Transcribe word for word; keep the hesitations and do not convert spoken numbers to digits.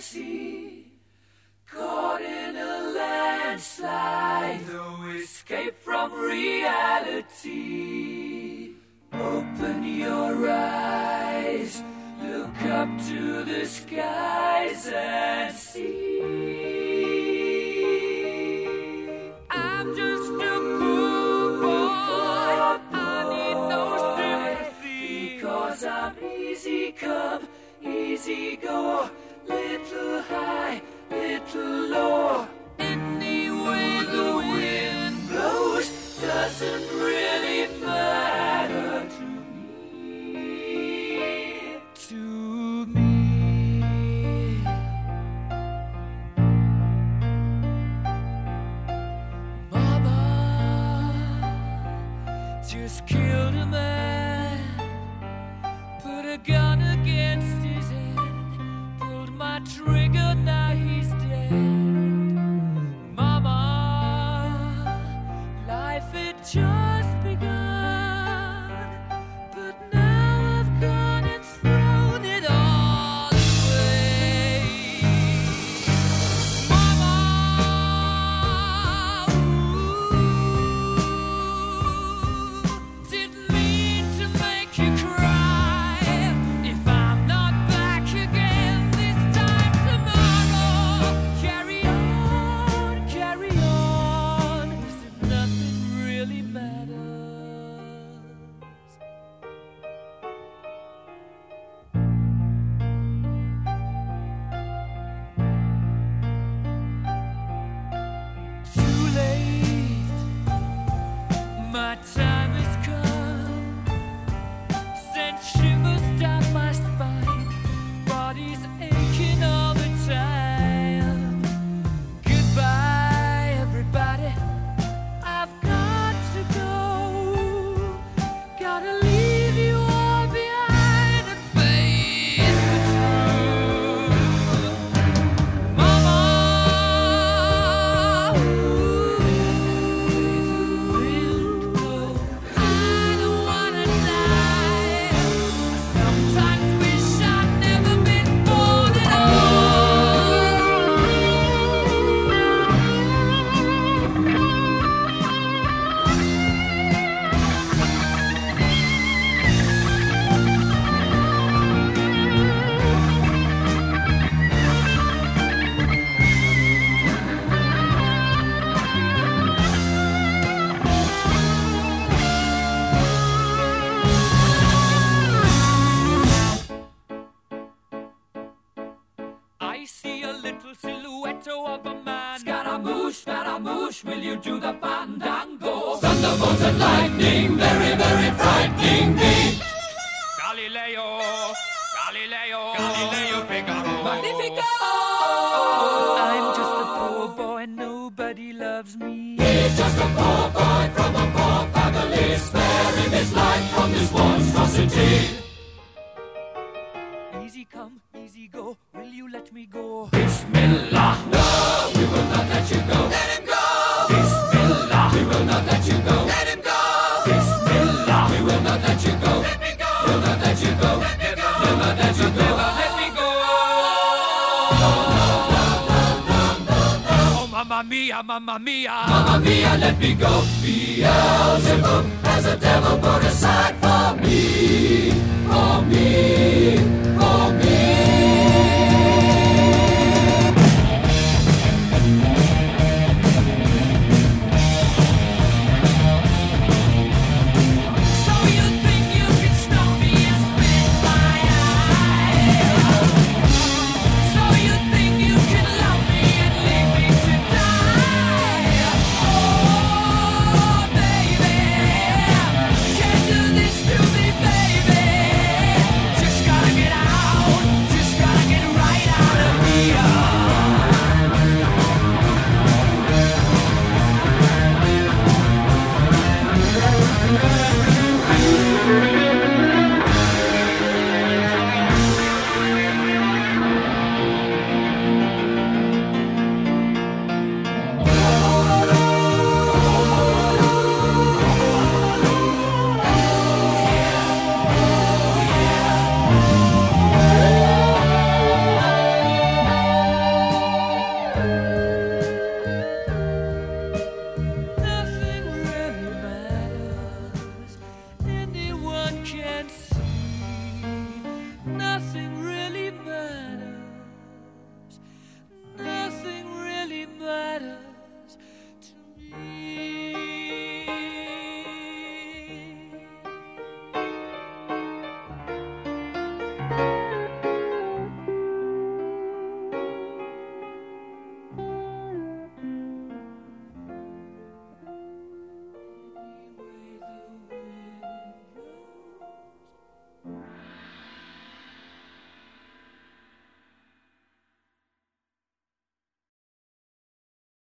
sea, caught in a landslide, no escape from reality. Open your eyes, look up to the skies and see. I'm just a poor boy, I need no sympathy, because I'm easy come, easy go, little high, little low. Any way the wind blows doesn't really matter to me, to me. Mama just killed a man, put a gun against his head, pulled my trigger, now he's dead. Mama, life had just begun, but now I've gone and thrown it all away. Mama, ooh, didn't mean to make you cry. If I'm not back again this time tomorrow, carry on, carry on, as if nothing really matters. Too late, my time has come, sent shivers down my spine, body's aching all the time. Goodbye, everybody, I've got to go, gotta leave you all behind and face the truth. Mama, ooh, I don't wanna die. I sometimes wish I'd never been born at I see a little silhouette of a man. Scaramouche, Scaramouche, will you do the fandango? Thunderbolt and lightning, very, very frightening me. Galileo, Galileo, Galileo Figaro. Magnifico! I'm just a poor boy, nobody loves me. He's just a poor boy from a poor family, sparing his life from this monstrosity. Easy come, easy go, will you let me go? Bismillah, no, we will not let you go. Let him go! Bismillah, we will not let you go. Let him go! Bismillah, we will not let you go. Let me go! We'll not let you go. Let me go! We'll not let you go. Never let me go! Oh, mamma mia, mamma mia! Mamma mia, let me go. Beelzebub has a devil put aside.